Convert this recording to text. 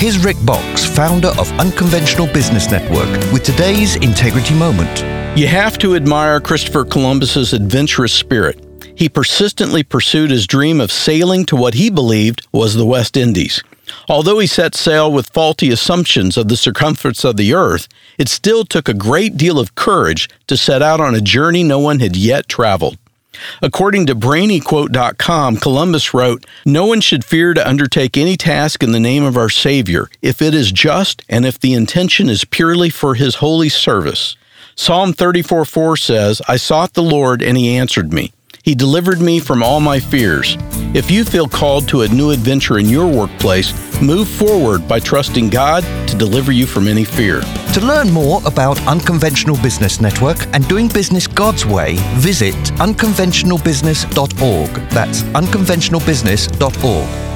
Here's Rick Box, founder of Unconventional Business Network, with today's Integrity Moment. You have to admire Christopher Columbus's adventurous spirit. He persistently pursued his dream of sailing to what he believed was the West Indies. Although he set sail with faulty assumptions of the circumference of the earth, it still took a great deal of courage to set out on a journey no one had yet traveled. According to BrainyQuote.com, Columbus wrote, "No one should fear to undertake any task in the name of our Savior, if it is just and if the intention is purely for His holy service." Psalm 34:4 says, "I sought the Lord and He answered me. He delivered me from all my fears." If you feel called to a new adventure in your workplace, move forward by trusting God to deliver you from any fear. To learn more about Unconventional Business Network and doing business God's way, visit unconventionalbusiness.org. That's unconventionalbusiness.org.